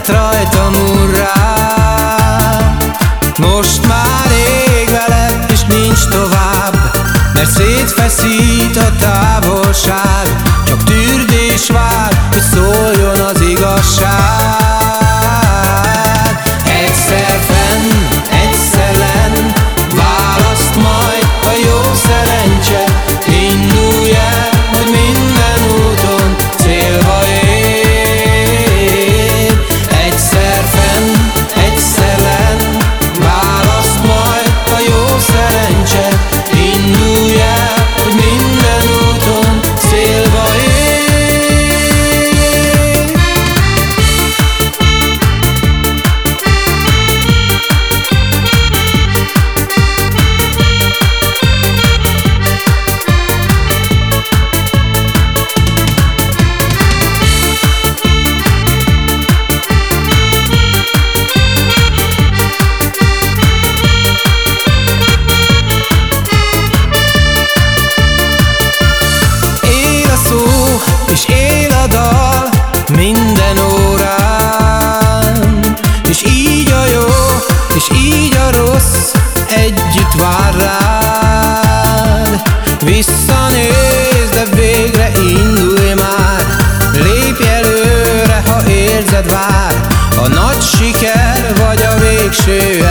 lett rajtam urrá. Most már rég veled és nincs tovább, mert szétfeszít a távolság. Csak tűrd és várd, hogy szóljon az igazság. Egyszer fenn, egyszer lenn, választ majd a jó szerencse. Indulj el, hogy minden úton célba ér. Egyszer fenn, egyszer lenn, választ majd a jó szerencse. Indulj el, hogy minden úton célba ér. És él a dal minden órán, és így a jó, és így a rossz együtt vár rád. Visszanézd, de végre indulj már, lépj előre, ha érzed vár. A nagy siker vagy a végső